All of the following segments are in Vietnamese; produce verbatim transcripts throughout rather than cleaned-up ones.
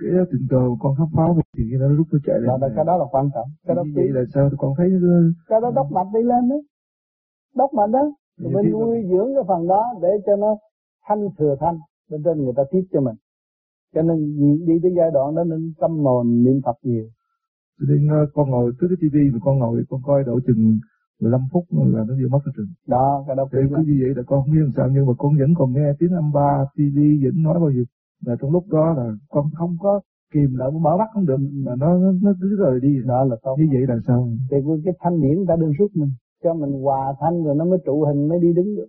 cái tình cờ con khám phá thì cái đó lúc nó chạy lên. Đó, cái đó là quan trọng. Cái đó vậy là sao con thấy cái đó đốc mạch đi lên đó, đốc mạch đó, rồi mình nuôi dưỡng cái phần đó để cho nó thanh thừa thanh, bên trên người ta tiếp cho mình. Cho nên đi tới giai đoạn đó nên tâm hồn niệm Phật nhiều. Cho nên con ngồi trước cái tivi mà con ngồi con coi độ chừng mười lăm phút là nó vừa mất rồi. Đó, cái đó cứ như vậy là con không biết làm sao, nhưng mà con vẫn còn nghe tiếng âm ba tivi vẫn nói bao nhiêu. Là trong lúc đó là con không có kìm lại, mở mắt không được, mà nó nó cứ rời đi. Đó là tốt. Như vậy là sao? Thì cái thanh điển đã đưa rút mình, cho mình hòa thanh rồi nó mới trụ hình, mới đi đứng được.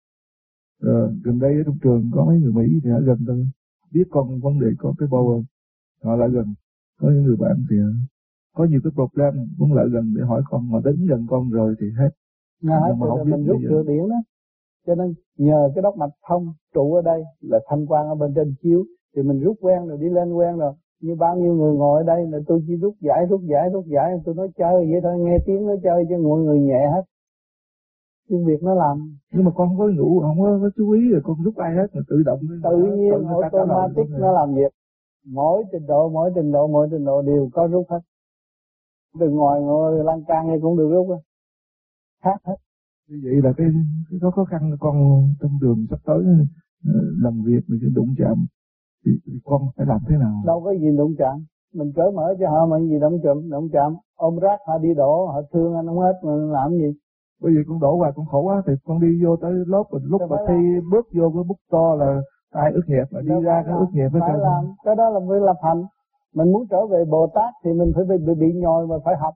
Ờ, gần đây ở trong trường có mấy người Mỹ thì ở gần tôi biết con vấn đề có cái bầu, họ lại gần. Có những người bạn thì có nhiều cái problem cũng lại gần để hỏi con, mà đến gần con rồi thì hết. Nghe hết mà rồi mình rút rửa điển đó. Cho nên nhờ cái đốc mạch thông trụ ở đây là thanh quan ở bên trên chiếu, thì mình rút quen rồi, đi lên quen rồi. Như bao nhiêu người ngồi ở đây là tôi chỉ rút giải, rút giải, rút giải, tôi nói chơi vậy thôi, nghe tiếng nó chơi cho mọi người nhẹ hết. Cái việc nó làm. Nhưng mà con không có ngủ, không có, có chú ý rồi con rút ai hết, mà tự động. Tự nhiên automatic nó làm việc. Mỗi trình độ, mỗi trình độ, mỗi trình độ đều có rút hết. Đừng ngồi ngồi lan can hay cũng được rút hết. Hát hết. Như vậy là cái, cái có khó khăn con trong đường sắp tới làm việc mình sẽ đụng chạm thì, thì con phải làm thế nào? Đâu có gì đụng chạm, mình cởi mở cho họ mà gì đụng chạm, đụng chạm. Ôm rác họ đi đổ, họ thương anh không hết mà làm gì? Bởi vì con đổ hoài con khổ quá, thì con đi vô tới lớp rồi lúc mà thi bước vô cái bút to là ai ướt nhẹp mà đi ra cái ướt nhẹp. Phải làm, cái đó là phải lập hành. Mình muốn trở về Bồ Tát thì mình phải bị, bị, bị nhồi mà phải học.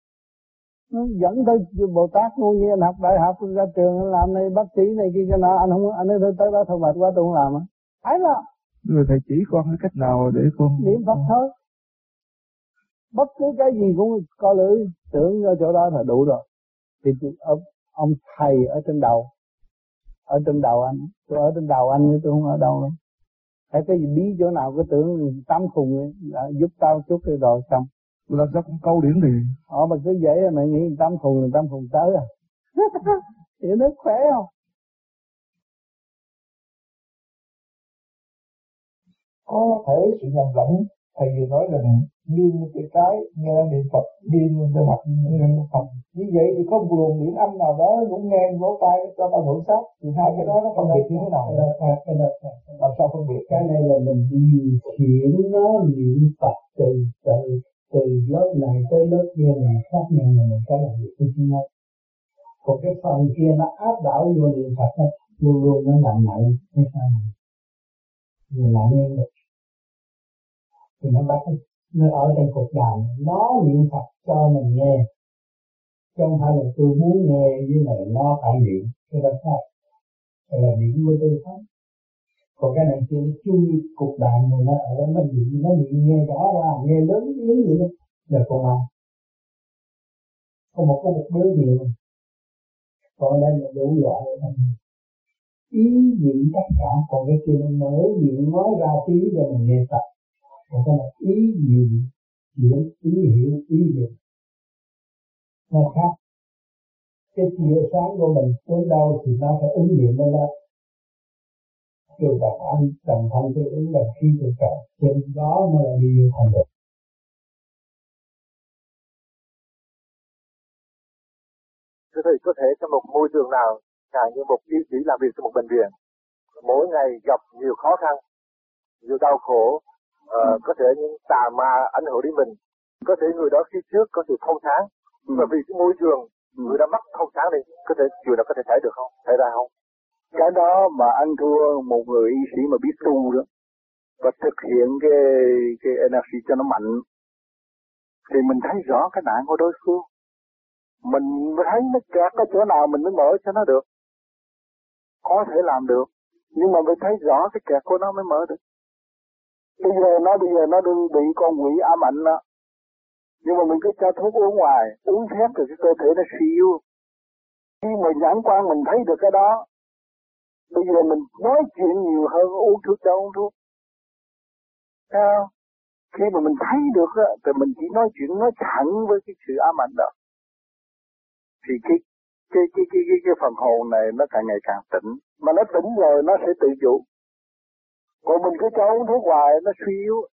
Nó dẫn tới Bồ Tát ngu như anh học đại học ra trường anh làm này bác sĩ này kia cho nó, anh không, anh ấy tới đó thôi mệt quá tôi không làm á. Phải là. Người thầy chỉ con cái cách nào để con niệm Phật thôi. Bất cứ cái gì cũng co lưỡi tưởng ở chỗ đó là đủ rồi. Thì ông, ông thầy ở trên đầu, ở trên đầu anh, tôi ở trên đầu anh chứ tôi không ở đâu nữa. Phải cái gì bí chỗ nào cái tưởng tám khùng ấy, giúp tao chút rồi rồi xong. Làm sao con câu điển thì họ mà cứ dễ mà nghĩ tám khùng là tám khùng tới à. Thì nó khỏe không? Có thể sự nhầm lẫn, thầy vừa nói rằng niêm cái cái nghe niệm Phật, niêm cái mặt niệm Phật. Như vậy thì có một luồng điển âm nào đó cũng nghe lỗ tai cho ta hưởng sát, thì hai cái đó nó phân biệt như thế nào? Làm sao phân biệt? Cái này là mình điều khiển nó niệm Phật từ từ từ lớp này tới lớp kia mình xác nhận là mình có làm việc với nó. Còn cái phần kia nó áp đảo vô niệm Phật đó, luôn luôn nó nặng nặng hay sao? Người nặng như vậy. Thì nó bắt nó ở trong cuộc đời nó niệm Phật cho mình nghe, chứ không phải là tôi muốn nghe với này nó phải niệm, cái đó khác, cái là niệm của tôi không. Còn cái này kia nó chui cuộc đời mình nó ở nó niệm, nó niệm nghe rõ ra, nghe lớn tiếng vậy đó là con ai? Có một có một đứa gì mà. Còn đây là đủ loại ý niệm tất cả, còn cái kia nó mở miệng nói ra tiếng cho mình nghe Phật. Còn cái này ý niệm chuyện ý hiểu ý niệm nó khác. Cái tia sáng của mình đến đâu thì nó phải ứng nghiệm lên đó. Kêu bạn anh trầm thanh cái ứng đồng khí từ trời, trên đó mới là điều thành được. Thưa thầy, có thể trong một môi trường nào, chẳng như một y sĩ làm việc trong một bệnh viện, mỗi ngày gặp nhiều khó khăn, nhiều đau khổ, uh, có thể những tà ma ảnh hưởng đến mình, có thể người đó khi trước có sự thông sáng, ừ. Và vì cái môi trường người đã mất thông sáng đi, có thể chuyện đó có thể xảy được không, xảy ra không? Cái đó mà anh thua một người y sĩ mà biết tu đó và thực hiện cái cái energy cho nó mạnh thì mình thấy rõ cái nạn của đối phương, mình mới thấy nó kẹt ở chỗ nào mình mới mở cho nó được. Có thể làm được, nhưng mà mình thấy rõ cái kẹt của nó mới mở được. Bây giờ nó bây giờ nó đừng bị con quỷ ám ảnh đó, nhưng mà mình cứ cho thuốc uống ngoài, uống phép rồi cái cơ thể nó suy yếu. Khi mình nhãn quan mình thấy được cái đó, bây giờ mình nói chuyện nhiều hơn uống thuốc cho uống thuốc. Sao? Khi mà mình thấy được á, thì mình chỉ nói chuyện nói thẳng với cái sự ám ảnh đó. Thì cái cái cái cái cái, cái phần hồn này nó càng ngày càng tỉnh, mà nó tỉnh rồi nó sẽ tự chủ. Còn mình cứ cho uống thuốc hoài nó suy yếu,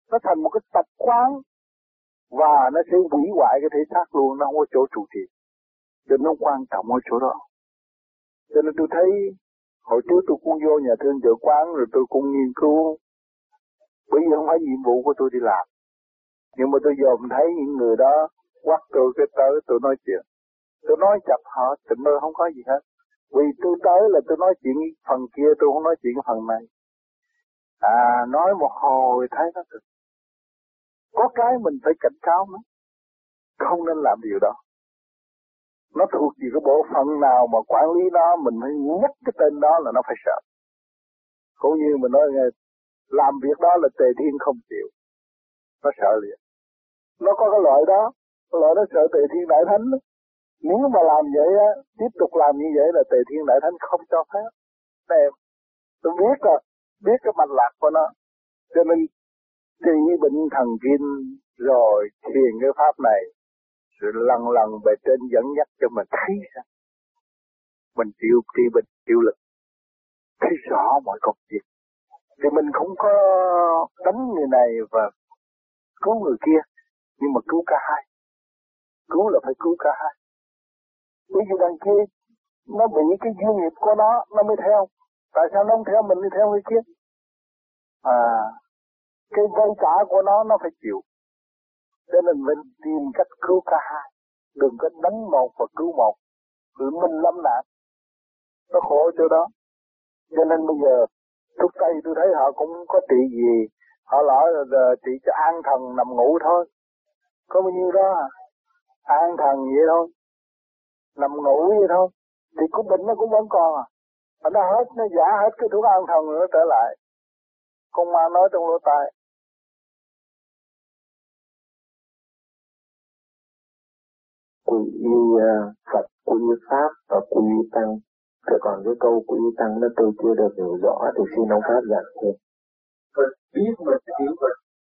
nó thành một cái tập quán và nó sẽ hủy hoại cái thể xác luôn, nó không có chỗ trụ trì. Cho nên nó quan trọng ở chỗ đó. Cho nên tôi thấy hồi trước tôi cũng vô nhà thương chợ quán rồi tôi cũng nghiên cứu. Bởi vì không phải nhiệm vụ của tôi đi làm. Nhưng mà tôi dòm thấy những người đó quát tôi cái tới tôi nói chuyện. Tôi nói chặt họ tỉnh mơ không có gì hết. Vì tôi tới là tôi nói chuyện phần kia, tôi không nói chuyện phần này. À, nói một hồi thấy nó được. Có cái mình phải cảnh cáo nó. Không nên làm điều đó. Nó thuộc về cái bộ phận nào mà quản lý nó, mình phải nhắc cái tên đó là nó phải sợ. Cũng như mình nói làm việc đó là Tề Thiên không chịu. Nó sợ liền. Nó có cái loại đó, cái loại nó sợ Tề Thiên Đại Thánh đó. Nếu mà làm vậy á, tiếp tục làm như vậy là Tề Thiên Đại Thánh không cho phép. Em, tôi biết rồi, biết cái mạch lạc của nó. Cho nên trị bệnh thần kinh rồi thiền cái pháp này, rồi lần lần bề trên dẫn dắt cho mình thấy ra. Mình chịu trị bệnh, chịu lực, thấy rõ mọi công việc. Thì mình không có đánh người này và cứu người kia, nhưng mà cứu cả hai. Cứu là phải cứu cả hai. Bởi vì đằng kia, nó bị cái duyên nghiệp của nó, nó mới theo. Tại sao nó không theo mình đi theo người kia? À, cái vay trả của nó, nó phải chịu. Cho nên mình tìm cách cứu cả hai. Đừng có đánh một và cứu một. Vì mình lâm nạn. Nó khổ chỗ đó. Cho nên bây giờ, thuốc Tây tôi thấy họ cũng có trị gì. Họ nói là trị cho an thần nằm ngủ thôi. Có bao nhiêu đó à? An thần vậy thôi. Nằm ngủ vậy thôi. Thì của bệnh nó cũng vẫn còn à. Nó hết, nó giả hết cái thuốc an thần rồi nó trở lại. Con ma nói trong lỗ tai. Quy y Phật, quy y Pháp và quy y Tăng. Rồi còn cái câu quy y Tăng nó tôi chưa được hiểu rõ thì xin ông Pháp giảng thêm. Phật biết mình hiểu mình.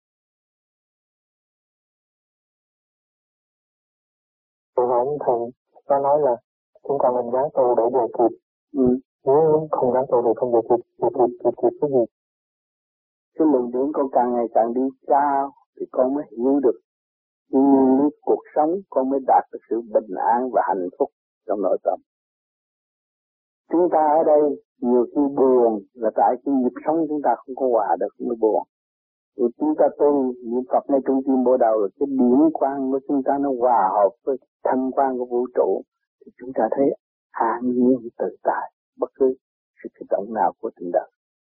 Tôi hỏi thầy, nó nói là chúng ta nên gắng tu để về kịp. Ừ. Nếu không gắng tu thì không về kịp, về kịp, kịp, kịp cái gì? Cái luận điển con càng ngày càng đi cao thì con mới hiểu được nguyên cuộc sống, con mới đạt được sự bình an và hạnh phúc trong nội tâm. Chúng ta ở đây nhiều khi buồn là tại cái nhịp sống chúng ta không có hòa được mới buồn. Rồi chúng ta tu niệm Phật ngay trung tim bộ đầu rồi cái điển quang của chúng ta nó hòa hợp với thân quang của vũ trụ thì chúng ta thấy an nhiên tự tại bất cứ sự kích động nào của tình đời.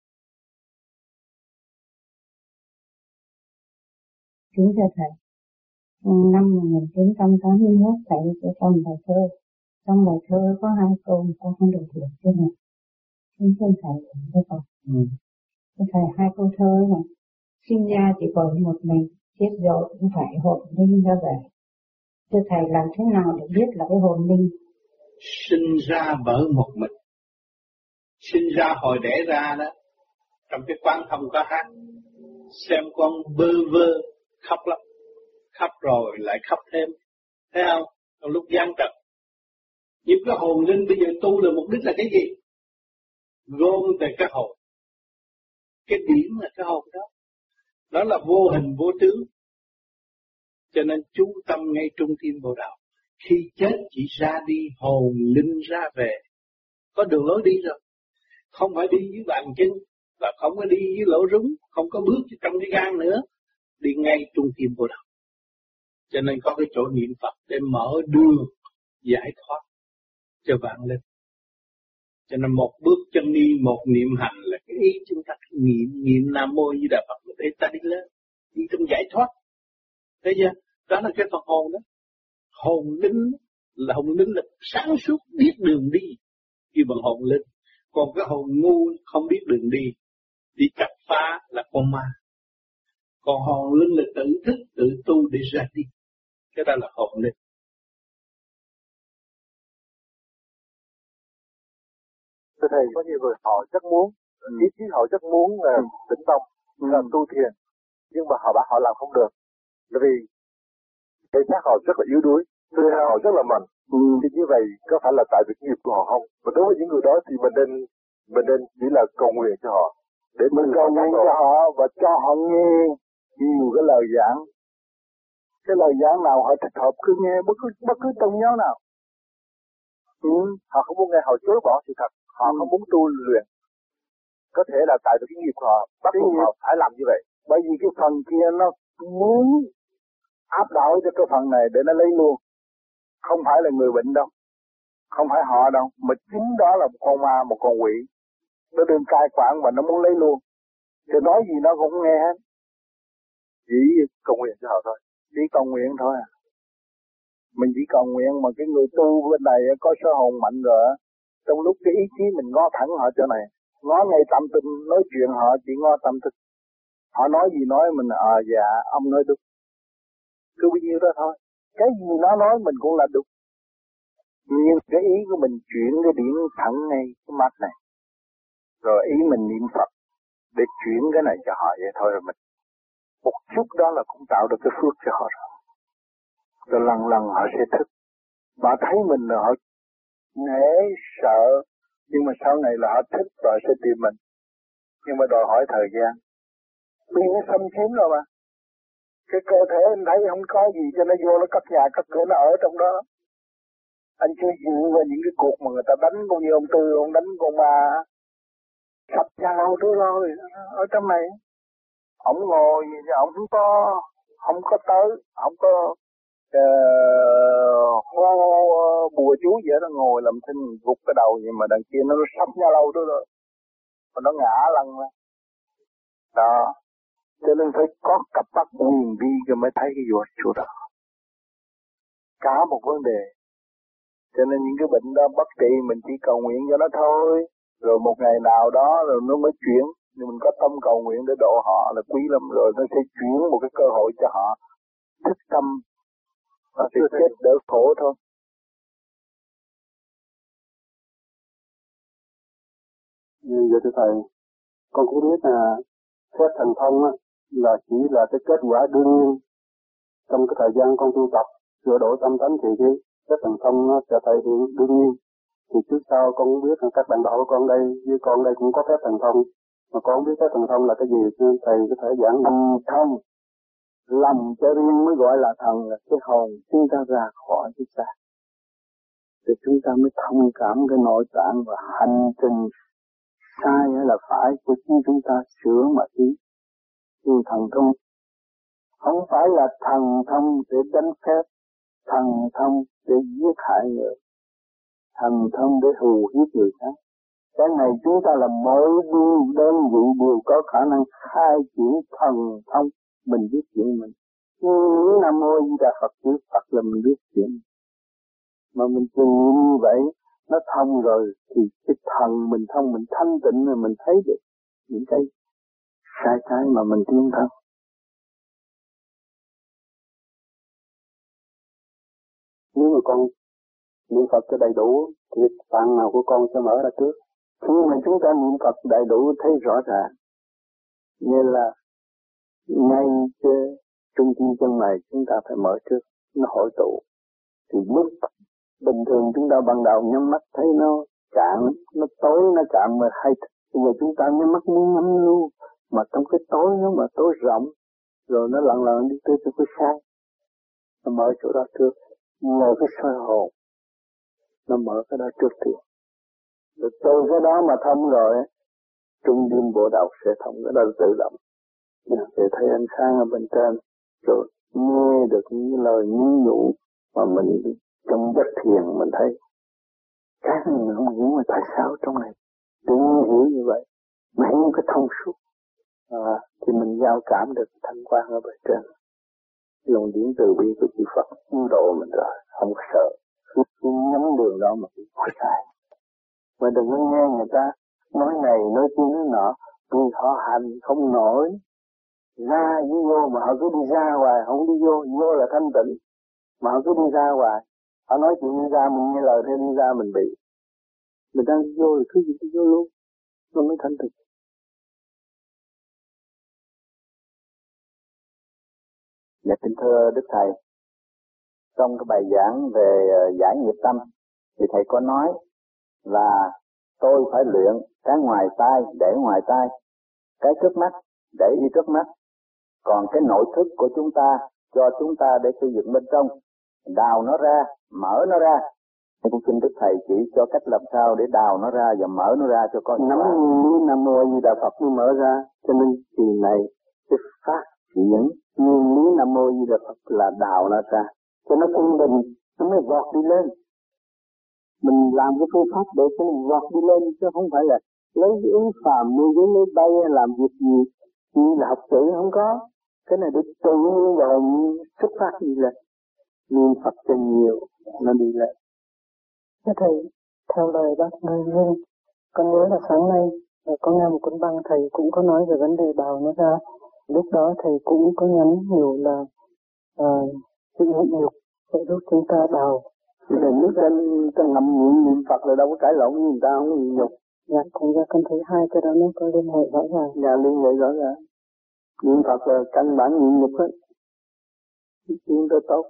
Kính thưa thầy, năm một nghìn chín trăm tám mươi mốt thầy cho con bài thơ. Trong bài thơ có hai câu mà con không được hiểu cho mình. Kính thưa thầy, thưa con. Ừ. Thưa thầy, hai câu thơ này, sinh ra chỉ còn một mình, chết rồi cũng phải hồn linh ra về. Thưa thầy, làm thế nào để biết là cái hồn linh? Sinh ra bởi một mình. Sinh ra hồi đẻ ra đó, trong cái quán thông có hát, xem con bơ vơ, khóc lắm. Khóc rồi lại khóc thêm. Thấy không? Trong lúc gian trật. Nhưng cái hồn linh bây giờ tu là mục đích là cái gì? Gom về cái hồn. Cái điểm là cái hồn đó. Đó là vô hình vô tướng. Cho nên chú tâm ngay trung tim bộ đạo. Khi chết chỉ ra đi, hồn linh ra về. Có đường lối đi rồi. Không phải đi với bàn chân, và không có đi với lỗ rúng, không có bước trong cái gan nữa. Đi ngay trung tim bộ đạo. Cho nên có cái chỗ niệm Phật để mở đường giải thoát cho vạn linh. Cho nên một bước chân đi, một niệm hành là cái ý chúng ta niệm, niệm Nam Mô Di Đà Phật để ta đi lên, đi trong giải thoát. Thấy chưa? Đó là cái phần hồn đó. Hồn linh là hồn linh là sáng suốt biết đường đi, khi bằng hồn linh. Còn cái hồn ngu không biết đường đi, đi chặt phá là con ma. Còn hồn linh là tự thức, tự tu để ra đi. Cái đó là hồn linh. Thưa thầy, có nhiều người họ rất muốn, ừ. ý chí họ rất muốn là ừ. tĩnh tâm, ừ. làm tu thiền, nhưng mà họ bảo họ làm không được, bởi vì thể xác họ rất là yếu đuối, cơ thể họ rất là mạnh. Ừ. Thì như vậy có phải là tại việc nghiệp của họ không? Và đối với những người đó thì mình nên mình nên chỉ là cầu nguyện cho họ, để mình cầu nguyện cho họ và cho họ nghe nhiều cái lời giảng. Cái lời giảng nào họ thích hợp cứ nghe bất cứ bất cứ tôn giáo nào. Ừ. Họ không muốn nghe, họ chối bỏ sự thật, họ ừ. không muốn tu luyện. Có thể là tại vì cái nghiệp họ bắt buộc họ phải làm như vậy. Bởi vì cái phần kia nó muốn áp đảo cho cái phần này để nó lấy luôn. Không phải là người bệnh đâu, không phải họ đâu, mà chính đó là một con ma, một con quỷ. Nó đừng cai quản và nó muốn lấy luôn. Thì nói gì nó cũng nghe hết. Chỉ cầu nguyện cho họ thôi. Chỉ cầu nguyện thôi à. Mình chỉ cầu nguyện mà cái người tu bên này có sơ hồn mạnh rồi. Trong lúc cái ý chí mình ngó thẳng họ chỗ này. Ngó ngay tâm tinh, nói chuyện họ chỉ ngó tâm tinh. Họ nói gì nói mình, à dạ, ông nói đúng. Cứ bao nhiêu đó thôi. Cái gì nó nói mình cũng là đúng. Nhưng cái ý của mình chuyển cái điểm thẳng ngay cái mắt này. Rồi ý mình niệm Phật để chuyển cái này cho họ vậy thôi rồi mình. Một chút đó là cũng tạo được cái phước cho họ rồi. Rồi lần lần họ sẽ thức. Họ thấy mình là họ nể, sợ. Nhưng mà sau này là họ thích và sẽ tìm mình. Nhưng mà đòi hỏi thời gian. Vì nó xâm chiếm rồi mà. Cái cơ thể anh thấy không có gì cho nó vô nó cất nhà cất cửa nó ở trong đó. Anh chưa dự vào những cái cuộc mà người ta đánh cũng như ông Tư, ông đánh con ma. Sắp ra lâu thứ rồi, ở trong này. Ông ngồi, ông không có, không có tới, không có uh, hô uh, bùa chú gì đó, nó ngồi làm thinh gục cái đầu vậy mà đằng kia nó sắp ra lâu thứ rồi. Mà nó ngã lăn ra. Đó. Cho nên phải có cặp mắt huyền vi rồi mới thấy cái vượt chỗ đó. Cả một vấn đề. Cho nên những cái bệnh đó bất trị mình chỉ cầu nguyện cho nó thôi. Rồi một ngày nào đó rồi nó mới chuyển. Nhưng mình có tâm cầu nguyện để độ họ là quý lắm. Rồi nó sẽ chuyển một cái cơ hội cho họ thức tâm. Và sẽ chết đỡ khổ thôi. Vậy thưa Thầy, con cũng biết là phép thần thông á, là chỉ là cái kết quả đương nhiên. Trong cái thời gian con tu tập, sửa đổi tâm tánh thì cái phép thần thông nó trở thành đương nhiên. Thì trước sau con cũng biết là các bạn đạo của con đây, với con đây cũng có phép thần thông. Mà con biết phép thần thông là cái gì, nên Thầy có thể giảng thần thông. Lòng cho riêng mới gọi là thần, là cái hồn chúng ta ra khỏi cái xác. Thì chúng ta mới thông cảm cái nội tạng và hành trình sai hay là phải của chính chúng ta sửa mà đi. Nhưng thần thông không phải là thần thông để đánh phép, thần thông để giết hại người, thần thông để hù hiếp người khác. Cái này chúng ta là mỗi đơn vị đều có khả năng khai triển thần thông. Mình biết chuyện mình. Như Nam Mô Di Đà Phật chữ Phật là mình biết chuyện. Mà mình tìm như vậy, nó thông rồi thì cái thần mình thông, mình thanh tịnh rồi mình thấy được những cái sai trái mà mình tiến thân. Nếu mà con niệm Phật cho đầy đủ thì tạng nào của con sẽ mở ra trước. Khi mà chúng ta niệm Phật đầy đủ thấy rõ ràng, như là ngay cái trung tâm chân mày chúng ta phải mở trước, nó hội tụ. Thì lúc bình thường chúng ta ban đầu nhắm mắt thấy nó cạn, nó tối nó cạn mà hay. Bây giờ chúng ta nhắm mắt muốn ngắm luôn, mà trong cái tối nó mà tối rộng, rồi nó lần lần đi tới cái sáng. Nó mở chỗ đó trước, ngồi cái soi hồn, nó mở cái đó trước tiên. Rồi từ cái đó mà thông rồi, trung tâm bộ đầu sẽ thông, cái đó tự động. Để thấy ánh sáng ở bên trên, rồi nghe được những lời nhắn nhủ mà mình trong giấc thiền mình thấy. Cái này mình không hiểu mà tại sao trong này tự nhiên hiểu như vậy, mà hiểu cái thông suốt, à, thì mình giao cảm được thanh quan ở bên trên. Dùng điển từ bi của chư Phật cứu độ mình rồi, không có sợ. Cứ nhắm đường đó mà không sai. Mà đừng có nghe người ta nói này nói kia nói nọ, vì họ hành không nổi. Ra với vô mà họ cứ đi ra hoài, không đi vô, vô là thanh tịnh. Mà họ cứ đi ra hoài, họ nói chuyện đi ra, mình nghe lời thêm đi ra mình bị. Mình đang đi vô thì cứ gì đi vô luôn, nó mới thanh tịnh. Dạ kính thưa Đức Thầy, trong cái bài giảng về giải nghiệp tâm thì Thầy có nói là tôi phải luyện cái ngoài tai để ngoài tai, cái trước mắt để ý trước mắt, Còn cái nội thức của chúng ta cho chúng ta để xây dựng bên trong, đào nó ra, mở nó ra. Tôi cũng xin Đức Thầy chỉ cho cách làm sao để đào nó ra và mở nó ra cho con. Nắm nguyên Nam Mô Di Đà Phật mới mở ra. Cho nên kỳ này cái phát triển nguyên lý Nam Mô Di Đà Phật là đào nó ra, cho nó quân bình, nó mới vọt đi lên. Mình làm cái phương pháp để cho nó vọt đi lên, chứ không phải là lấy cái ứng phàm như với lấy bay làm việc gì như là học chữ không có. Cái này để tự nhiên rồi xuất phát đi lên, niệm Phật cho nhiều nó đi lên. Thưa Thầy, theo lời bác Người Hương, con nhớ là sáng nay có nghe một cuốn băng Thầy cũng có nói về vấn đề đào nó ra. Lúc đó Thầy cũng có nhắn nhủ là uh, sự nhịn nhục sẽ giúp chúng ta đào. Thì nước trên trong ngậm niệm niệm Phật là đâu có cãi lộn với người ta, không có nhịn nhục. Dạ, thành ra con thấy hai cái đó nó có liên hệ rõ ràng. Dạ, liên hệ rõ ràng. Niệm Phật là căn bản nhịn nhục hết. Chuyện đó tốt.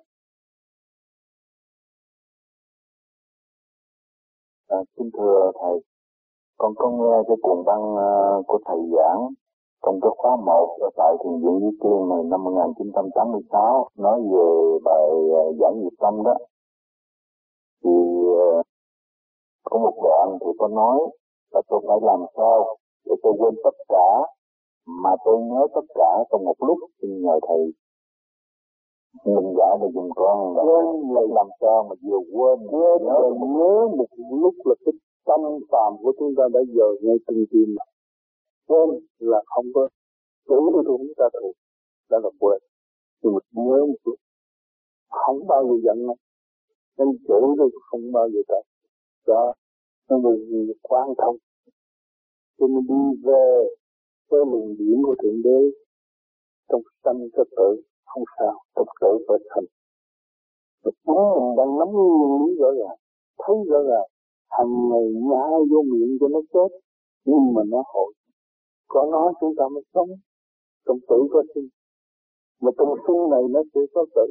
À, kính thưa Thầy, con có nghe cái cuộn băng uh, của Thầy giảng trong cái khóa một ở tại Thiền viện Duy Tiên này năm một nghìn chín trăm tám mươi sáu nói về bài uh, giảng nghiệp tâm đó. Thì uh, có một đoạn thì có nói là tôi phải làm sao để tôi quên tất cả mà tôi nhớ tất cả trong một lúc. Xin nhờ Thầy mình giải để dùng con là quên là làm sao mà vừa quên quên nhớ, nhớ một lúc là cái tâm phàm của chúng ta đã giờ ngay từng tim mà quên là không có chữ của chúng ta thuộc đã là quên, nhưng mà nhớ một lúc không bao giờ giận nữa, nên chữ tôi không bao giờ cả đó nó là gì quan thông. Cho nên đi về với luồng điển của Thượng Đế trong sanh cho tự không sao, thực sự phải thành. Và chúng mình đang nắm nguyên lý rõ ràng, thấy rõ ràng, hàng ngày nhai vô miệng cho nó chết, nhưng mà nó hồi. Có nó chúng ta mới sống, trong tử có sinh. Mà trong sinh này nó sẽ có tử.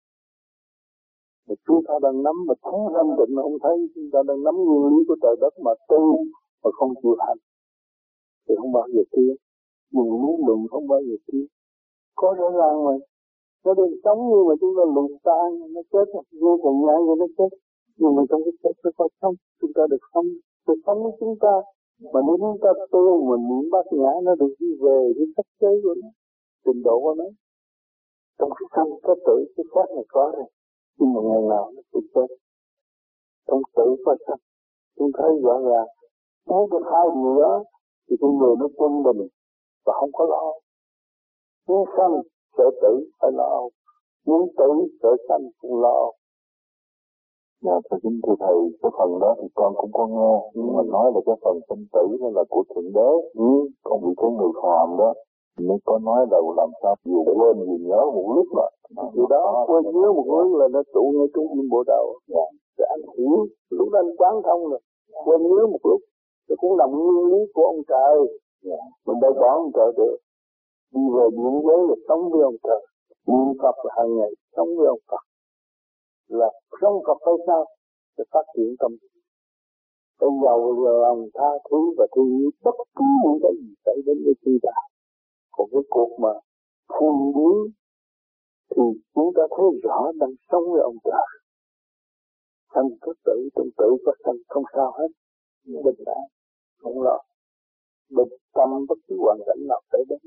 Mà chúng ta đang nắm mà thắng thanh định không thấy, chúng ta đang nắm nguyên lý của trời đất mà tu mà không chịu hành. Thì không bao giờ tiến, dùng lý luận không bao giờ tiến. Có rõ ràng mà. Nó được sống nhưng mà chúng ta lụt tan, nó chết, vô cùng nhai cho nó chết. Nhưng mà trong cái chết nó có sống, chúng ta được sống, được sống với chúng ta. Mà nếu chúng ta tu, mình niệm bát nhã, nó được đi về cái sắc chế của nó, trình độ của nó. Trong cái sanh có tự, cái xác này có rồi. Nhưng mà ngày nào nó cũng chết. Trong tự có sanh, chúng thấy rõ ràng. Nếu được hai điều đó, thì con người nó quân bình và không có lo. Muốn sanh, sợ tử phải lo, muốn tử sợ sanh cũng lo. Dạ, thưa kính thưa Thầy, cái phần đó thì con cũng có nghe, nhưng mà nói là cái phần sinh tử đó là của Thượng Đế, ừ. Còn vì cái người phàm đó, mới có nói là làm sao vừa quên vừa nhớ một lúc mà. Vì đó, quên nhớ một lúc là nó trụ ngay trung tâm bộ đầu. Dạ. Thì anh hiểu, lúc đó anh quán thông rồi, quên nhớ một lúc, thì cũng nằm nguyên lý của ông trời. Dạ. Mình đâu bỏ ông trời được. Đi về điện giới là sống với ông trời, niệm Phật là hàng ngày sống với ông Phật, là sống Phật phải sao để phát triển tâm. Cái giàu giờ ông tha thứ và thương yêu bất cứ những cái gì xảy đến với chúng ta. Còn cái cuộc mà thiên biến thì chúng ta thấy rõ đang sống với ông trời. Sanh có tử, trong tử có sanh, không sao hết, bình an, không lo. Bình tâm bất cứ hoàn cảnh nào xảy đến.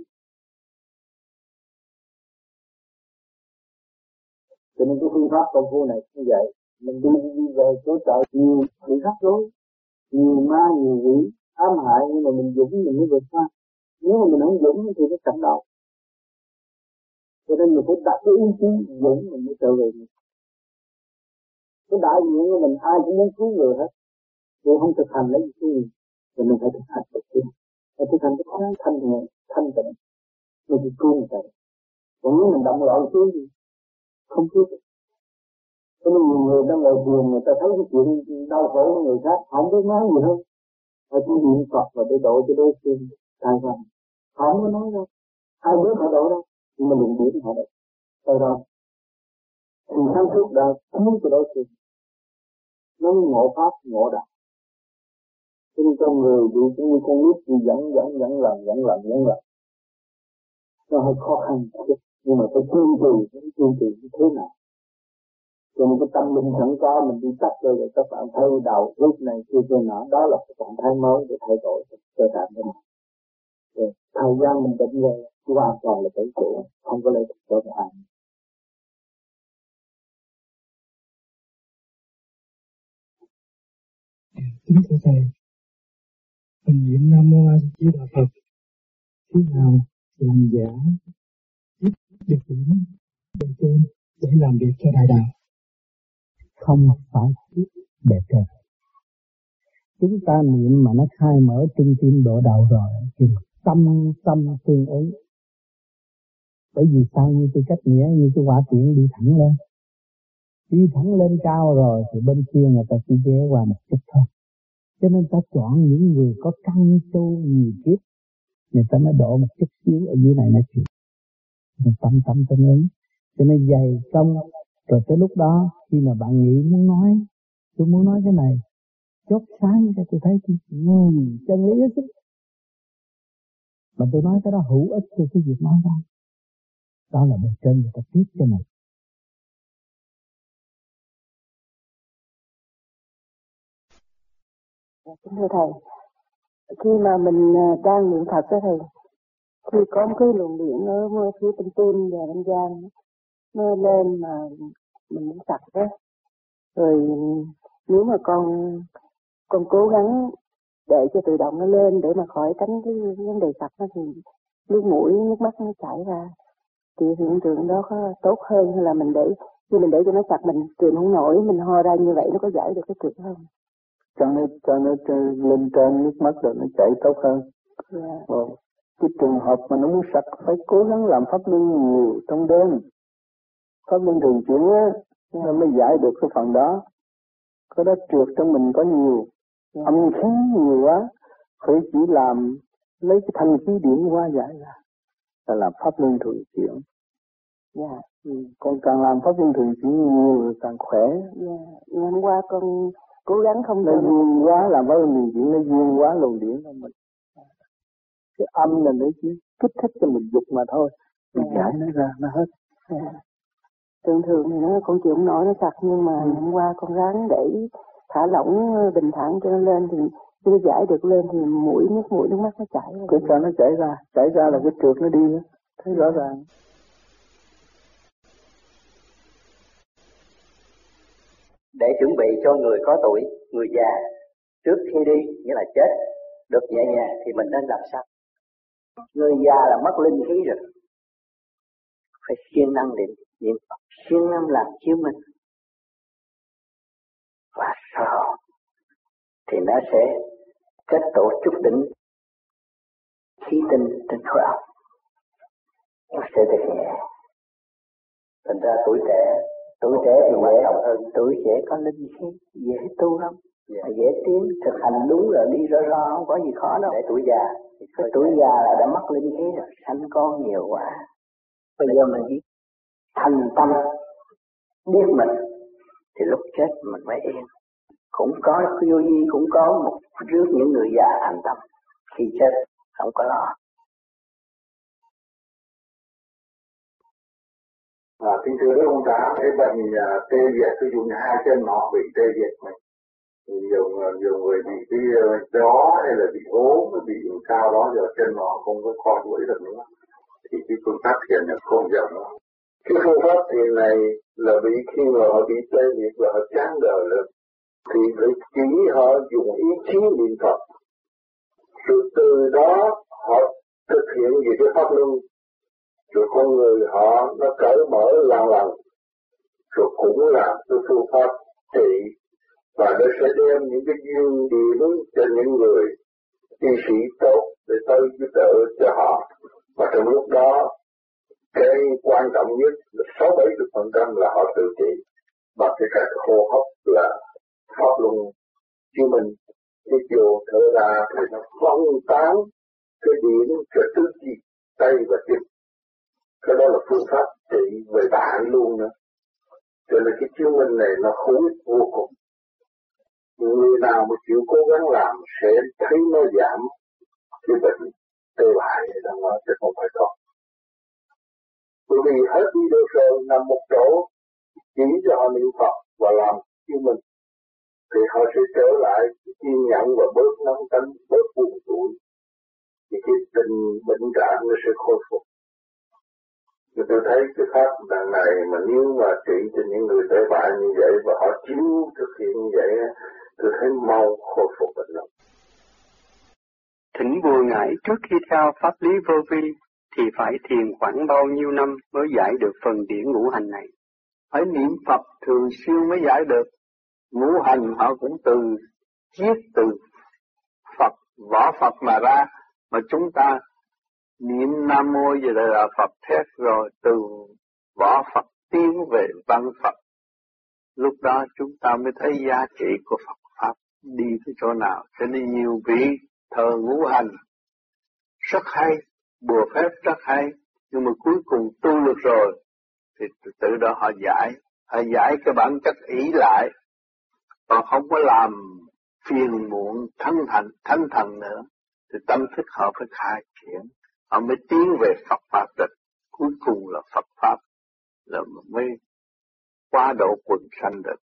Cho nên cái phương pháp công phu này như vậy, mình đi đi về chỗ trời nhiều bị rắc rối, nhiều ma nhiều quỷ ám hại, nhưng mà mình dũng mình mới vượt qua. Nếu mà mình không dũng thì nó chậm đầu. Cho nên mình phải đặt cái ý chí dũng mình mới trở về. Cái đại diện của mình ai cũng muốn cứu người hết, nhưng không thực hành lấy gì cứu người, thì mình phải thực hành được chứ. Phải thực hành cái thanh thanh nhẹ, thanh tịnh, mình chỉ cứu người ta. Còn nếu mình động loạn cứu gì? Không cứu được. Cho nên nhiều người đang ngồi thiền, người ta thấy cái chuyện đau khổ của người khác, không biết nói gì hơn. Họ chỉ niệm Phật và để độ cho đối phương thay vào. Họ không có nói đâu. Ai biết họ độ đâu, nhưng mà đừng biết họ độ. Từ đó, thì sáng suốt đã cứu cho đối phương. Nó ngộ pháp, ngộ đạo. Cho nên con người bị như con nít thì dẫn, dẫn, dẫn lần, dẫn lần, dẫn lần. nó hơi khó khăn chút, nhưng mà phải kiên trì, kiên trì như thế nào. Cho nên cái tâm linh sẵn có mình đi tập rồi để các bạn thay đầu lúc này kia kia nọ, đó là cái trạng thái mới để thay đổi cơ thể của mình. Rồi thời gian mình bệnh rồi hoàn toàn là tự chủ, không có lấy được cơ thể. Kính thưa thầy, mình niệm Nam Mô A Di Đà Phật, khi nào làm giả biết được điểm bề trên để làm việc cho đại đạo? Không phải biết bề trên. Chúng ta niệm mà nó khai mở trung tim độ đạo rồi thì tâm tâm tương ứng. Bởi vì sao? Như tôi cách nghĩa, như cái quả tiễn đi thẳng lên, đi thẳng lên cao rồi thì bên kia người ta chỉ ghé qua một chút thôi. Cho nên ta chọn những người có căn tu nhiều kiếp, người ta mới độ một chút xíu ở dưới này nói chuyện. Tâm tâm tương ứng. Cho nên dày công, rồi tới lúc đó khi mà bạn nghĩ muốn nói, tôi muốn nói cái này, chốt sáng cho tôi thấy tôi ừ, chân lý hết sức. Mà tôi nói cái đó hữu ích cho cái việc nói ra. Đó là bề trên người ta tiếp cho mình. Kính thưa thầy, khi mà mình đang niệm Phật đó thầy, khi có một cái luồng điện ở phía bên tim và bên gian nó lên mà mình muốn sạch đó, rồi nếu mà con con cố gắng để cho tự động nó lên để mà khỏi tránh cái vấn đề sạch đó, thì nước mũi nước mắt nó chảy ra, thì hiện tượng đó có tốt hơn hay là mình để khi mình để cho nó sạch mình kìm không nổi, mình ho ra như vậy nó có giải được cái chuyện không? Cho nó cho nó lên trên nước mắt rồi nó chảy tốt hơn. Yeah. Ờ, cái trường hợp mà nó muốn sạch phải cố gắng làm pháp luân nhiều trong đêm, pháp luân thường chuyển á, yeah. Nó mới giải được cái phần đó. Cái đó trượt trong mình có nhiều, yeah. Âm khí nhiều quá, phải chỉ làm lấy cái thanh khí điển qua giải ra, là làm pháp luân thường chuyển. Dạ. Ừ. Con càng làm pháp luân thường chuyển nhiều càng khỏe. Dạ. Ngày hôm qua con cố gắng không nó duyên quá, làm pháp luân thường chuyển nó duyên quá luồng điển của mình. Cái âm là nó chỉ kích thích cho mình dục mà thôi, mình yeah. Giải nó ra nó hết. Yeah. Thường thường thì nó con chịu không nổi nó sặc, nhưng mà ừ. hôm qua con ráng để thả lỏng bình thản cho nó lên, thì khi nó giải được lên thì mũi nước mũi nước mắt nó chảy ra. Cứ cho nó chảy ra, chảy ra là cái trượt nó đi, thấy rõ ràng. Để chuẩn bị cho người có tuổi, người già trước khi đi, nghĩa là chết được nhẹ nhàng thì mình nên làm sao? Người già là mất linh khí rồi, phải siêng năng niệm niệm Phật, siêng năng làm chiếu minh, và sau thì nó sẽ kết tổ chút đỉnh khí tinh trên khối óc, nó sẽ được nhẹ. Thành ra tuổi trẻ, tuổi trẻ thì quan trọng hơn, tuổi trẻ có linh khí dễ tu lắm, yeah. Dễ tiến, thực hành đúng rồi đi rõ rõ, không có gì khó đâu. Để tuổi già, cái tuổi già là đã mất linh khí rồi, sanh con nhiều quá. Bây giờ mình biết thành tâm, biết mình, thì lúc chết mình mới yên. Cũng có vô vi, cũng có một rước những người già thành tâm, khi chết không có lo. À, kính thưa các ông xã, cái bệnh uh, tê liệt, ví dụ như hai chân họ bị tê liệt này, nhiều nhiều người bị cái uh, gió hay là bị ốm, bị sao đó giờ chân họ không có co duỗi được nữa, thì cái phương pháp thiền là không dần nữa. Cái phương pháp thiền này là bị khi mà họ bị tê liệt và họ chán đời lên, thì phải chỉ họ dùng ý chí niệm Phật, rồi từ đó họ thực hiện về cái pháp luân. Rồi con người họ nó cởi mở lần lần, rồi cũng là cái phương pháp trị, và nó sẽ đem những cái duyên điểm cho những người y sĩ tốt để tới giúp đỡ cho họ. Và trong lúc đó cái quan trọng nhất là sáu bảy mươi phần trăm là họ tự trị bằng cái cách hô hấp là pháp luân chiếu minh, cái chiều thở ra thì nó phân tán cái điểm cho tứ chi tay và chân. Cái đó là phương pháp trị về bạn luôn nữa. Cho nên cái chiếu minh này nó hữu ích vô cùng. Người nào mà chịu cố gắng làm sẽ thấy nó giảm cái bệnh tê bại này đó, chứ không phải không. Bởi vì hết đi đâu rồi nằm một chỗ chỉ cho họ niệm Phật và làm như mình, thì họ sẽ trở lại kiên nhẫn và bớt nóng tính, bớt buồn tủi, thì cái tình bệnh trạng nó sẽ khôi phục. Thì tôi thấy cái pháp đằng này mà nếu mà trị cho những người tệ bại như vậy và họ chịu thực hiện như vậy, tôi thấy mau khôi phục bệnh lắm. Thỉnh vua ngài trước khi theo pháp lý vô vi thì phải thiền khoảng bao nhiêu năm mới giải được phần điển ngũ hành này? Phải niệm Phật thường xuyên mới giải được. Ngũ hành họ cũng từ chiết từ Phật, võ Phật mà ra, mà chúng ta niệm Nam Mô vậy là Phật thét rồi từ võ Phật tiến về văn Phật. Lúc đó chúng ta mới thấy giá trị của Phật Pháp đi tới chỗ nào. Cho nên nhiều vị thờ ngũ hành rất hay, bùa phép rất hay, nhưng mà cuối cùng tu được rồi thì tự đó họ giải, họ giải cái bản chất ý lại, họ không có làm phiền muộn thánh thần, thánh thần nữa, thì tâm thức họ phải khai triển, họ mới tiến về Phật Pháp được. Cuối cùng là Phật Pháp là mới qua độ quần sanh được.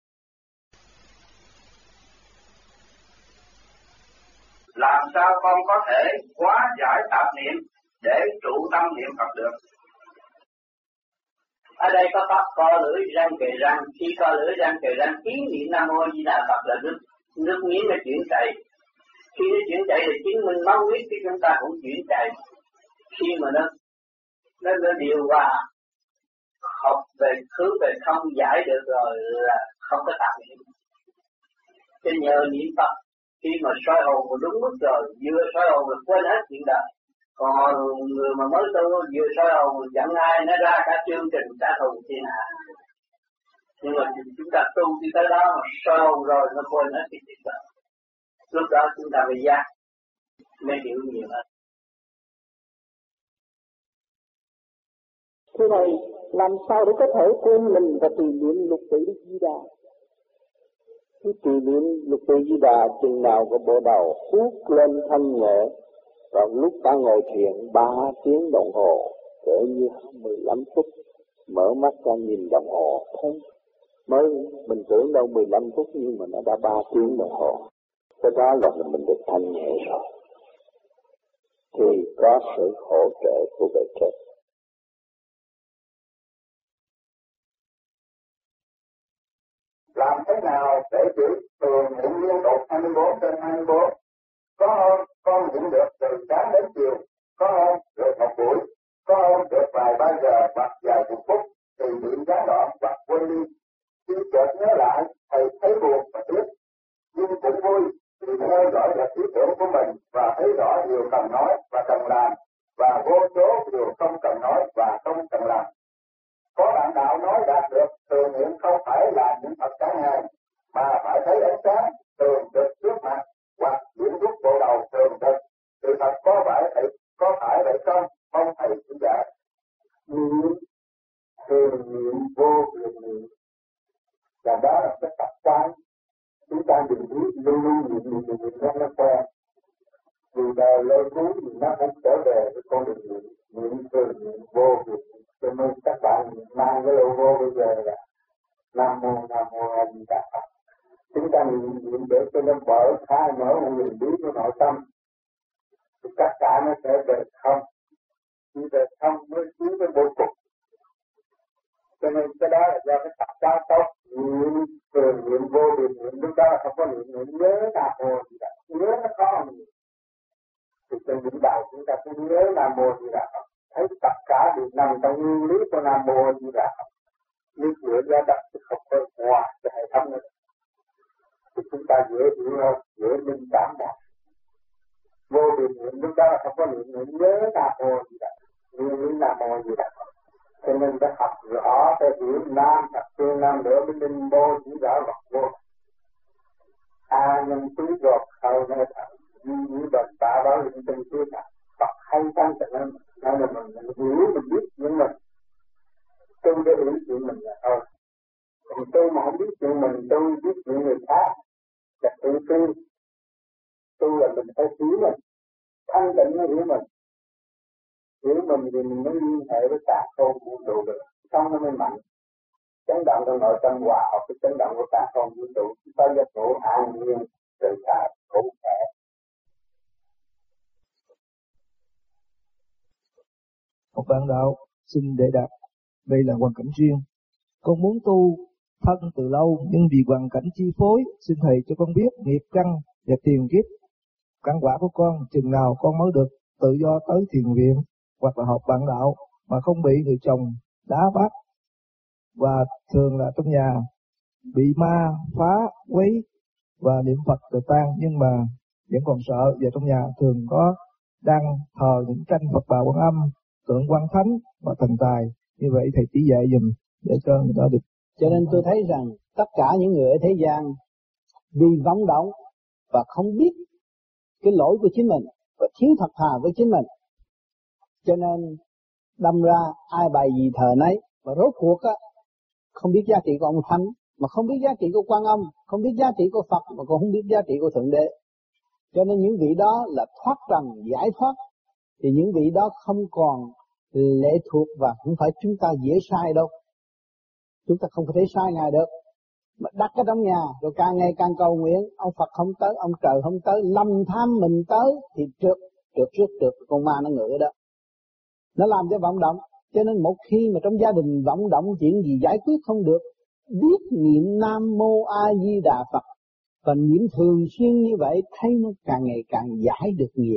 Làm sao con có thể hóa giải tạp niệm để trụ tâm niệm Phật được? Ở đây có pháp co lưỡi răng kề răng, khi co lưỡi răng kề răng ý niệm Nam Mô Di Đà Phật là nước nước miếng nó chuyển chạy. Khi nó chuyển chạy thì chứng minh máu huyết thì chúng ta cũng chuyển chạy. Khi mà nó nó, nó điều hòa học về hướng về không giải được rồi là không có tạp niệm. Cho nhờ niệm Phật khi mà soi hồn mà đúng mức rồi, vừa soi hồn là quên hết chuyện đời. Còn người mà mới tu vừa soi hồn giận ai nó ra cả chương trình trả thù thiên hạ. Nhưng mà chúng ta tu đi tới đó mà soi hồn rồi nó quên hết cái chuyện đời. Lúc đó chúng ta phải giác mới hiểu nhiều hơn. Thưa Thầy, làm sao để có thể quên mình và trì niệm lục tự Di Đà? Cứ trì niệm lục tự Di Đà chừng nào có bộ đầu hút lên thanh nhẹ, và lúc ta ngồi thiền ba tiếng đồng hồ, kể như mười lăm phút, mở mắt ra nhìn đồng hồ thấy mới mình tưởng đâu mười lăm phút nhưng mà nó đã ba tiếng đồng hồ. Cái đó là mình được thanh nhẹ rồi, thì có sự hỗ trợ của bề trên. Làm thế nào để chữ thường niệm liên tục hai mươi bốn trên hai mươi bốn? Có hôm con niệm được từ sáng đến chiều, có hôm được một buổi, có hôm được vài ba giờ hoặc vài chục phút, thì niệm gián đoạn hoặc quên đi. Khi chợt nhớ lại, thầy thấy buồn và tiếc, nhưng cũng vui vì theo dõi được ý tưởng của mình và thấy rõ điều cần nói và cần làm, và vô số điều không cần nói và không cần làm. Có bạn đạo nói đạt được thường niệm không phải là những Phật cả ngày, mà phải thấy ánh sáng thường trực trước mặt hoặc điểm rút bộ đầu thường trực. Sự thật có phải vậy, có phải vậy không? Mong thầy chỉ dạy. Niệm thường niệm vô thường niệm, và đó là cái tập quán. Chúng ta đừng biết luôn luôn niệm niệm niệm niệm cho nó quen. Vì đời lôi cuốn thì nó cũng trở về với con đường niệm niệm thường niệm vô thường. Cho nên các bạn mang cái logo bây giờ là Nam Mô Nam Mô A Di Đà Phật. Chúng ta niệm niệm để cho nó mở khai mở một niềm biết của nội tâm, thì tất cả nó sẽ về không. Chỉ về không mới tiến tới vô cùng. Cho nên cái đó là do cái tập quán tốt. Niệm thường niệm vô thường niệm, lúc đó là không có niệm niệm nhớ Nam Mô gì đó, nhớ nó có niệm. Thì trên đỉnh đạo chúng ta cũng nhớ Nam Mô gì đó, thấy tất cả đều nằm trong nguyên lý của Nam Mô gì đó. Nếu dựa ra đặt thì không có ngoài cái hệ thống nữa, thì chúng ta dễ hiểu hơn, dễ minh cảm đạt. Vô thường niệm lúc đó là không có niệm niệm nhớ Nam Mô gì đó, nguyên lý Nam Mô gì đó. Cho nên phải học rõ, phải hiểu Nam thật phương Nam nữa mới minh mô chỉ rõ vật vô. A nhân tứ ruột hầu nơi thật, duy như bền tạ báo linh tinh chưa thật. Phật hay tăng cho nên, nên là mình, mình hiểu, mình biết những mình. Tu để hiểu chuyện mình là thôi. Còn tu mà không biết chuyện mình, tu biết chuyện người khác, là tự tu. Tu là mình phải hiểu mình, thanh tịnh mới hiểu mình. Hiểu mình thì mình mới liên hệ với cả không vũ trụ được, không nó mới mạnh. Chấn động trong nội tâm hòa hợp với chấn động của cả không vũ trụ, tới giấc ngủ an nhiên, tự tại, cũng khỏe. Một bạn đạo xin đệ đáp, đây là hoàn cảnh riêng. Con muốn tu thân từ lâu nhưng vì hoàn cảnh chi phối, xin thầy cho con biết nghiệp căn và tiền kiếp căn quả của con, chừng nào con mới được tự do tới thiền viện hoặc là họp bạn đạo mà không bị người chồng đá bắt, và thường là trong nhà bị ma phá quấy và niệm Phật tự tan, nhưng mà vẫn còn sợ, và trong nhà thường có đang thờ những tranh Phật Bà Quan Âm, tượng Quan Thánh và thần tài. Như vậy thầy chỉ dạy dùm để cho người ta được. Cho nên tôi thấy rằng tất cả những người ở thế gian vì vọng động và không biết cái lỗi của chính mình và thiếu thật thà với chính mình, cho nên đâm ra ai bài gì thờ nấy, và rốt cuộc á không biết giá trị của ông Thánh, mà không biết giá trị của Quan Âm, không biết giá trị của Phật, mà còn không biết giá trị của Thượng Đế. Cho nên những vị đó là thoát trần giải thoát, thì những vị đó không còn lệ thuộc, và không phải chúng ta dễ sai đâu. Chúng ta không có thể sai Ngài được. Mà đặt ở trong nhà rồi càng ngày càng cầu nguyện, ông Phật không tới, ông trời không tới, lâm tham mình tới thì trượt, trượt trước trượt con ma nó ngựa đó. Nó làm cho vọng động. Cho nên một khi mà trong gia đình vọng động chuyện gì giải quyết không được, biết niệm Nam Mô A Di Đà Phật và niệm thường xuyên như vậy, thấy nó càng ngày càng giải được nghiệp.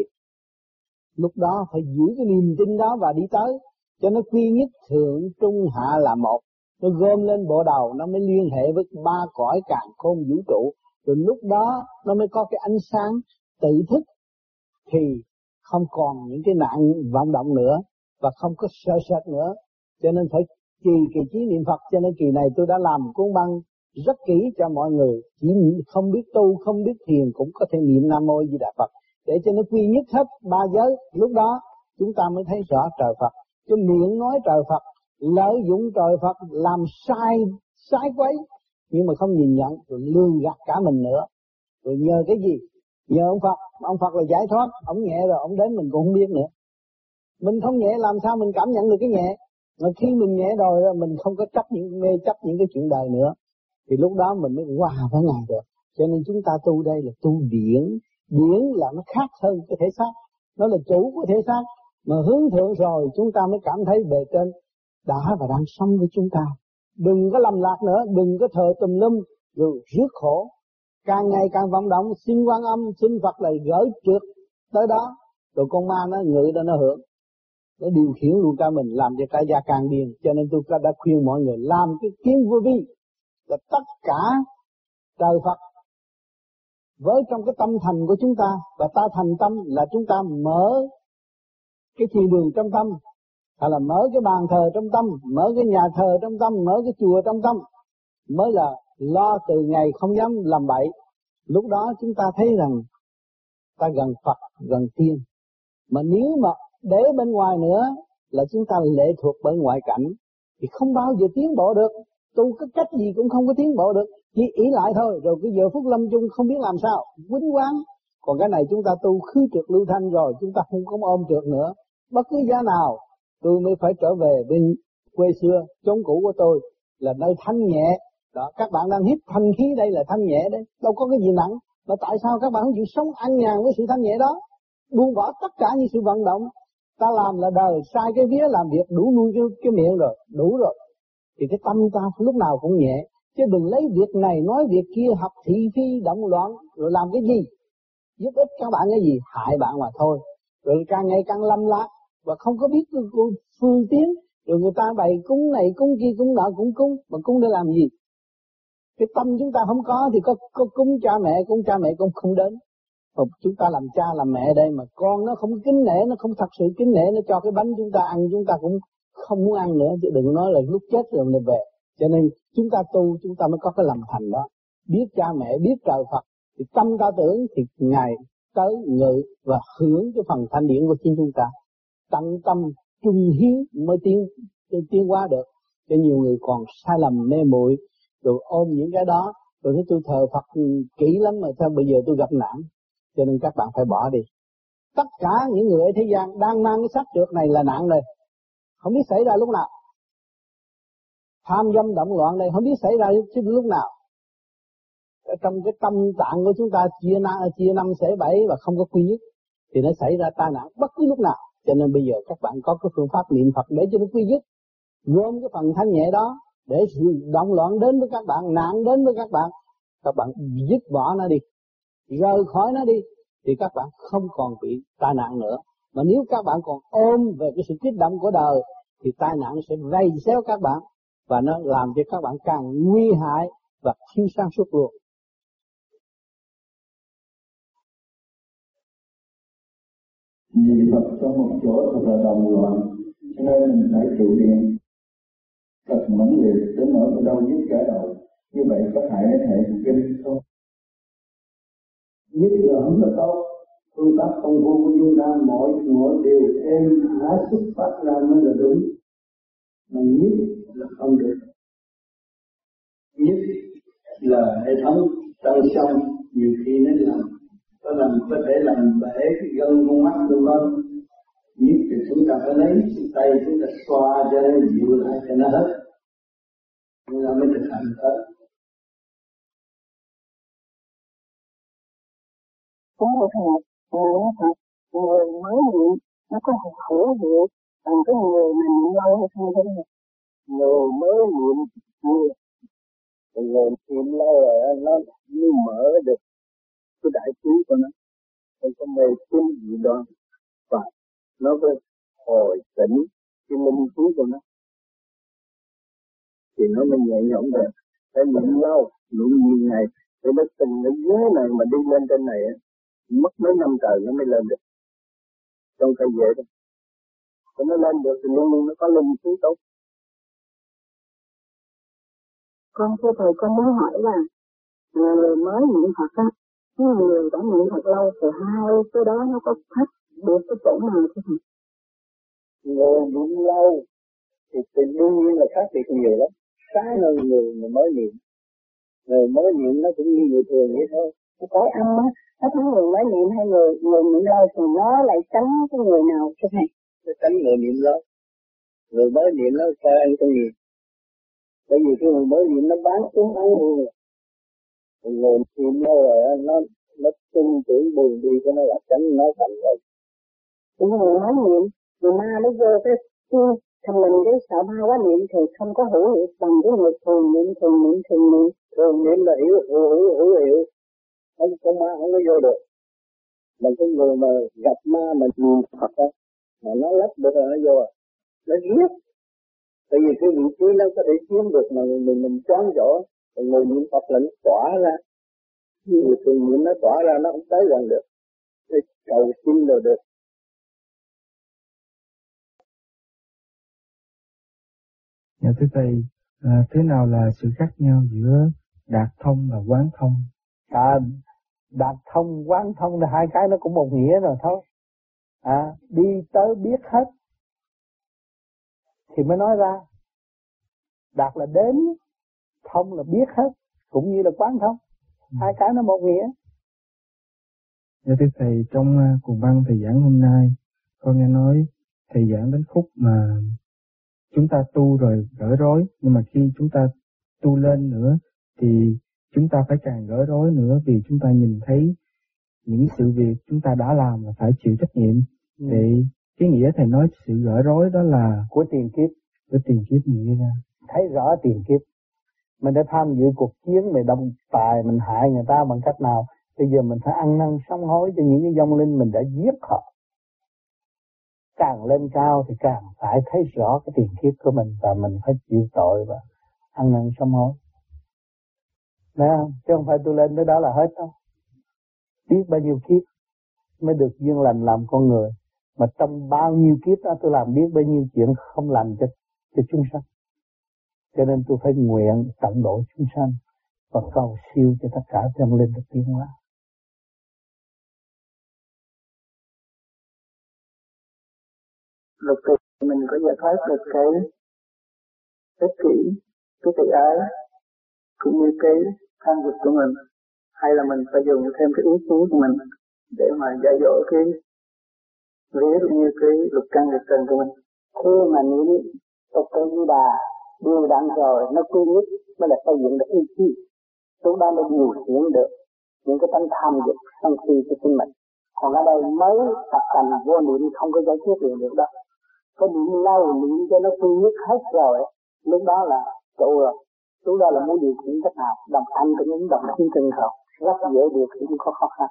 Lúc đó phải giữ cái niềm tin đó và đi tới, cho nó quy nhất thượng trung hạ là một. Nó gom lên bộ đầu, nó mới liên hệ với ba cõi càn khôn vũ trụ. Rồi lúc đó nó mới có cái ánh sáng tự thức, thì không còn những cái nạn vọng động nữa, và không có sợ sệt nữa. Cho nên phải trì kỳ trí niệm Phật. Cho nên kỳ này tôi đã làm cuốn băng rất kỹ cho mọi người, chỉ không biết tu, không biết thiền cũng có thể niệm Nam Mô Di Đà Phật, để cho nó quy nhất hết ba giới. Lúc đó chúng ta mới thấy rõ trời Phật. Chứ miệng nói trời Phật, lợi dụng trời Phật làm sai sai quấy, nhưng mà không nhìn nhận, rồi lường gạt cả mình nữa. Rồi nhờ cái gì? Nhờ ông Phật. Ông Phật là giải thoát, ông nhẹ rồi ông đến mình cũng không biết nữa. Mình không nhẹ làm sao mình cảm nhận được cái nhẹ? Mà khi mình nhẹ rồi mình không có chấp những mê chấp những cái chuyện đời nữa, thì lúc đó mình mới hòa với Ngài được. Cho nên chúng ta tu đây là tu điển. Điển là nó khác hơn cái thể xác, nó là chủ của thể xác. Mà hướng thượng rồi chúng ta mới cảm thấy bề trên đã và đang sống với chúng ta. Đừng có lầm lạc nữa, đừng có thờ tùm lum rồi rước khổ. Càng ngày càng vọng động, xin Quan Âm, xin Phật là gỡ trượt tới đó, rồi con ma nó ngự đó nó hưởng, nó điều khiển luôn cả mình, làm cho cả gia càng điên. Cho nên tôi đã khuyên mọi người làm cái kiến vô vi, là tất cả trời Phật với trong cái tâm thành của chúng ta, và ta thành tâm là chúng ta mở cái thiền đường trong tâm, hay là mở cái bàn thờ trong tâm, mở cái nhà thờ trong tâm, mở cái chùa trong tâm, mới là lo từ ngày không dám làm bậy. Lúc đó chúng ta thấy rằng ta gần Phật, gần tiên. Mà nếu mà để bên ngoài nữa là chúng ta lệ thuộc bởi ngoại cảnh, thì không bao giờ tiến bộ được. Tu cái cách gì cũng không có tiến bộ được, chỉ ý lại thôi. Rồi cái giờ phút lâm chung không biết làm sao, quýnh quán. Còn cái này chúng ta tu khứ trượt lưu thanh rồi, chúng ta không có ôm trượt nữa. Bất cứ giá nào tôi mới phải trở về bên quê xưa, chốn cũ của tôi, là nơi thanh nhẹ. Đó, các bạn đang hít thanh khí đây là thanh nhẹ đấy, đâu có cái gì nặng. Mà tại sao các bạn không chịu sống an nhàn với sự thanh nhẹ đó? Buông bỏ tất cả những sự vận động. Ta làm là đời, sai cái vía làm việc đủ nuôi cái, cái miệng rồi, đủ rồi. Thì cái tâm ta lúc nào cũng nhẹ. Chứ đừng lấy việc này nói việc kia, học thị phi động loạn, rồi làm cái gì? Giúp ích các bạn cái gì? Hại bạn mà thôi. Rồi càng ngày càng lâm lạc, và không có biết phương tiến. Rồi người ta bày cúng này, cúng kia, cúng nọ, cũng cúng. Mà cúng để làm gì? Cái tâm chúng ta không có thì có, có cúng cha mẹ, cúng cha mẹ cũng không đến. Mà chúng ta làm cha làm mẹ đây mà con nó không kính nể, nó không thật sự kính nể, nó cho cái bánh chúng ta ăn, chúng ta cũng không muốn ăn nữa. Chứ đừng nói là lúc chết rồi mình về. Cho nên chúng ta tu, chúng ta mới có cái lòng thành đó. Biết cha mẹ, biết trời Phật, thì tâm ta tưởng thì Ngài tới ngự và hưởng cái phần thanh điển của chính chúng ta. Tận tâm trung hiếu mới tiến tiến hóa được. Cho nhiều người còn sai lầm mê muội, rồi ôm những cái đó, rồi nói tôi thờ Phật kỹ lắm mà sao bây giờ tôi gặp nạn. Cho nên các bạn phải bỏ đi. Tất cả những người ở thế gian đang mang cái xác trượt này là nạn này, không biết xảy ra lúc nào. Tham dâm động loạn này không biết xảy ra lúc nào. Ở trong cái tâm tạng của chúng ta chia năm, chia năm xẻ bảy và không có quy nhất thì nó xảy ra tai nạn bất cứ lúc nào. Cho nên bây giờ các bạn có cái phương pháp niệm Phật để cho nó quy nhất, gom cái phần thanh nhẹ đó để sự động loạn đến với các bạn, nạn đến với các bạn, các bạn dứt bỏ nó đi, rời khỏi nó đi, thì các bạn không còn bị tai nạn nữa. Mà nếu các bạn còn ôm về cái sự kích động của đời thì tai nạn sẽ vây xéo các bạn và nó làm cho các bạn càng nguy hại và thiếu sáng suốt luôn. Niệm Phật trong một chỗ thật là đồng loạn, cho nên mình phải trụ niệm thật mãnh liệt đến nỗi đau nhức cả đầu. Như vậy có hại đến hệ thần kinh không? Nhất là không có tốt. Phương pháp công phu của chúng ta mỗi mỗi điều thêm lá xuất phát ra mới là đúng, mà nhất là không được. Nhất là hệ thống trong sông nhiều khi nó làm có làm có thể làm bể cái gân con mắt của con. Nhất thì chúng ta phải lấy tay chúng ta xoa cho nó dịu lại cho nó hết, chúng ta mới thực hành hết. Cũng như thế này, niệm Phật, người mới niệm, nó có một khổ hiệu, còn cái người mà niệm lâu hay không thế này. Người mới niệm nhiều, người niệm lâu rồi nó như mở được cái đại trí của nó, không có mê tín dị đoan, và nó có hồi tỉnh cái linh trí của nó, thì nó mới nhẹ nhõm được. Phải niệm lâu, niệm nhiều ngày, để nó từng ở dưới này mà đi lên trên này, mất mấy năm trời nó mới lên được. Trong cây dễ đó. Còn nó lên được thì luôn luôn nó có linh trí tốt. Con thưa thầy, con muốn hỏi là người mới niệm Phật á, những người đã niệm Phật lâu thì hai cái đó nó có khác được cái chỗ nào chứ thầy? Người niệm lâu thì tự đương nhiên là khác biệt nhiều lắm. Trái hơn người mà mới niệm. Người mới niệm nó cũng như người thường vậy thôi. Cái âm á, nó thấy người mới niệm hay người người niệm lâu thì nó lại tránh cái người nào chứ thầy? Nó tránh người niệm lâu. Người mới niệm nó coi anh không niệm. Bởi vì cái người mới niệm nó bán xuống bán luôn. Người niệm lâu rồi nó nó tin tưởng buồn đi cho nó là tránh nó thành rồi. Những người mới niệm, người ma nó vô cái thằng mình cái sợ ma quá niệm thì không có hữu hiệu bằng cái người thường niệm thường niệm thường niệm. Thường niệm là hiểu hữu hữu hữu hiệu. Không có ma không có vô được. Mà cái người mà gặp ma mà niệm Phật á, mà nó lách được rồi nó vô à, nó giết. Tại vì cái vị trí nó có thể chiếm được mà mình mình choáng chỗ, còn người niệm Phật là nó tỏa ra. Người thường niệm nó tỏa ra nó không tới gần được, để cầu xin rồi được. Dạ thưa thầy, à, thế nào là sự khác nhau giữa đạt thông và quán thông? À, đạt thông, quán thông là hai cái nó cũng một nghĩa rồi thôi. À, đi tới biết hết thì mới nói ra. Đạt là đến, thông là biết hết, cũng như là quán thông. Ừ. Hai cái nó một nghĩa. Dạ thưa thầy, trong uh, cuồng băng thầy giảng hôm nay, con nghe nói thầy giảng đến khúc mà chúng ta tu rồi gỡ rối, nhưng mà khi chúng ta tu lên nữa thì chúng ta phải càng gỡ rối nữa, vì chúng ta nhìn thấy những sự việc chúng ta đã làm là phải chịu trách nhiệm. Ừ. Vậy cái nghĩa thầy nói sự gỡ rối đó là của tiền kiếp, của tiền kiếp mình gây ra. Thấy rõ tiền kiếp, mình đã tham dự cuộc chiến, mình động tài, mình hại người ta bằng cách nào? Bây giờ mình phải ăn năn sám hối cho những cái vong linh mình đã giết họ. Càng lên cao thì càng phải thấy rõ cái tiền kiếp của mình và mình phải chịu tội và ăn năn sám hối. Đấy không? Chứ không phải tôi lên tới đó là hết đâu. Biết bao nhiêu kiếp mới được duyên lành làm con người. Mà trong bao nhiêu kiếp đó tôi làm biết bao nhiêu chuyện không lành cho, cho chúng sanh. Cho nên tôi phải nguyện tận độ chúng sanh và cầu siêu cho tất cả trong linh được tiến hóa. Lúc thì mình có giải thoát được cái ích kỷ, cái tự ái, cũng như cái tham dục của mình, hay là mình phải dùng thêm cái ý chí của mình để mà giải dỗ cái ví dụ như cái lục căn lục trần của mình. Khi mà niệm Phật Tự Di Đà đều đặn rồi, nó quy nhất mới là xây dựng được ý chí. Lúc đó mới điều khiển được những cái tánh tham dục sân si của chính mình. Còn ở đây mới tập thành vô niệm không có giải quyết được đó. Có niệm lâu niệm cho nó quy nhất hết rồi, lúc đó là trụ rồi. Lúc đó là muốn điều khiển cách nào, đồng thanh cũng những đồng thiên tình hợp, rất dễ điều khiển, không có khó khăn.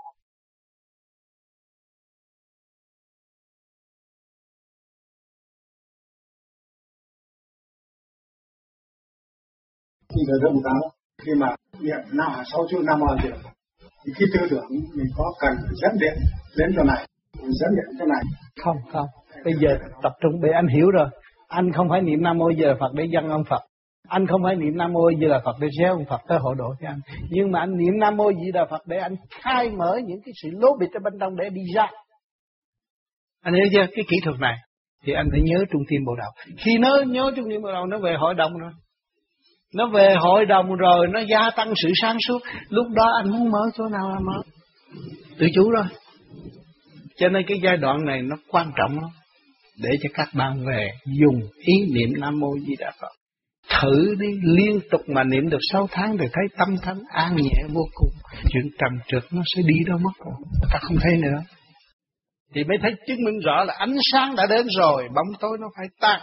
Khi đời ông giáo, khi mà niệm năm sáu chữ Nam Mô Di Đà Phật, thì khi tư tưởng mình có cần dẫn điện đến chỗ này, dẫn điện chỗ này. Không, không. Bây giờ tập trung để anh hiểu rồi. Anh không phải niệm Nam Mô Di Đà Phật để dâng ông Phật. Anh không phải niệm Nam Mô Di Đà Phật để réo ông Phật tới hộ độ cho anh. Nhưng mà anh niệm Nam Mô Di Đà Phật để anh khai mở những cái sự lố bịch ở bên trong để đi ra. Anh hiểu chưa? Cái kỹ thuật này thì anh phải nhớ trung tim bộ đầu. Khi nó nhớ trung tim bộ đầu nó về hội đồng rồi. Nó về hội đồng rồi nó gia tăng sự sáng suốt. Lúc đó anh muốn mở chỗ nào là mở. Tự chủ rồi. Cho nên cái giai đoạn này nó quan trọng lắm. Để cho các bạn về dùng ý niệm Nam Mô Di Đà Phật. Thử đi, liên tục mà niệm được sáu tháng thì thấy tâm thánh an nhẹ vô cùng. Chuyện trầm trượt nó sẽ đi đâu mất rồi. Ta không thấy nữa. Thì mới thấy chứng minh rõ là ánh sáng đã đến rồi, bóng tối nó phải tan.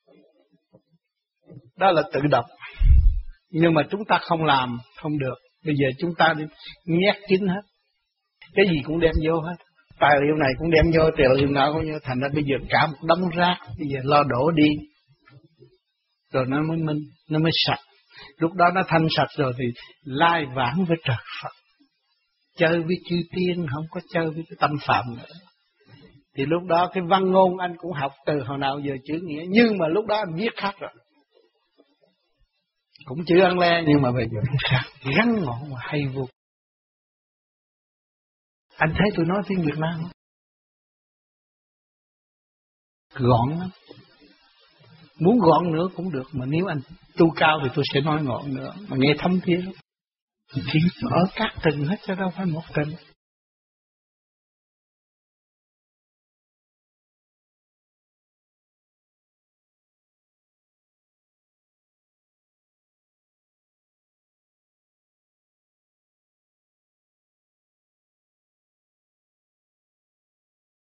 Đó là tự động. Nhưng mà chúng ta không làm, không được. Bây giờ chúng ta đi nhét kín hết. Cái gì cũng đem vô hết. Tài liệu này cũng đem vô, tài liệu nào cũng vô. Thành ra bây giờ cả một đống rác, bây giờ lo đổ đi. Rồi nó mới minh, nó mới sạch. Lúc đó nó thanh sạch rồi thì lai vãng với trời Phật. Chơi với chư tiên, không có chơi với cái tâm phạm nữa. Thì lúc đó cái văn ngôn anh cũng học từ hồi nào giờ chữ nghĩa. Nhưng mà lúc đó anh viết khác rồi. Cũng chữ ăn le nhưng mà bây giờ viết khác. Gắn ngọn mà hay vô. Anh thấy tôi nói tiếng Việt Nam không? Gọn lắm. Muốn gọn nữa cũng được. Mà nếu anh tu cao thì tôi sẽ nói gọn nữa. Mà nghe thâm thiế lắm. Chỉ ở các tầng hết cho đâu phải một tầng.